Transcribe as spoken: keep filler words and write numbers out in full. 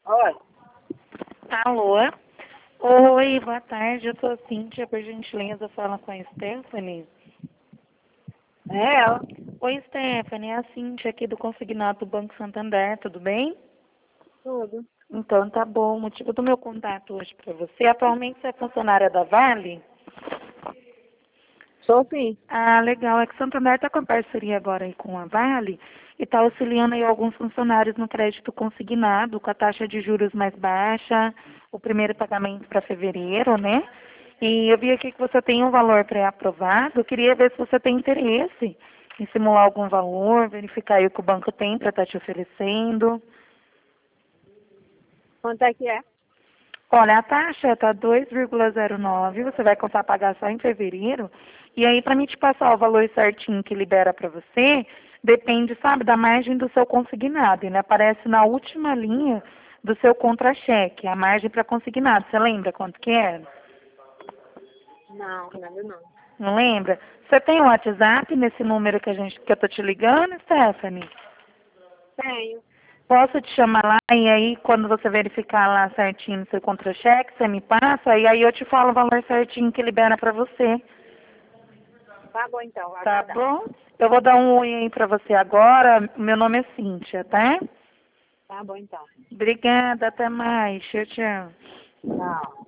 Oi. Alô? Oi, boa tarde. Eu sou a Cíntia, por gentileza, fala com a Stephanie. É ela. Oi, Stephanie, é a Cíntia aqui do Consignado do Banco Santander, tudo bem? Tudo. Então, tá bom. O motivo do meu contato hoje para você, atualmente você é funcionária da Vale? Sou sim. Ah, legal. É que o Santander está com parceria agora aí com a Vale e está auxiliando aí alguns funcionários no crédito consignado, com a taxa de juros mais baixa, o primeiro pagamento para fevereiro, né? E eu vi aqui que você tem um valor pré-aprovado. Eu queria ver se você tem interesse em simular algum valor, verificar aí o que o banco tem para estar te oferecendo. Quanto é que é? Olha, a taxa está dois vírgula zero nove, você vai começar a pagar só em fevereiro. E aí, para mim te passar o valor certinho que libera para você, depende, sabe, da margem do seu consignado. Ele aparece na última linha do seu contra-cheque, a margem para consignado. Você lembra quanto que era? Não, lembro não. Não lembra? Você tem o WhatsApp nesse número que, a gente, que eu tô te ligando, Stephanie? Tenho. Posso te chamar lá e aí quando você verificar lá certinho no seu contra-cheque, você me passa e aí eu te falo o valor certinho que libera para você. Tá bom então, vai Tá aguardar. bom? Eu vou dar um oi aí para você agora. Meu nome é Cíntia, tá? Tá bom então. Obrigada, até mais. Tchau, tchau. Tchau.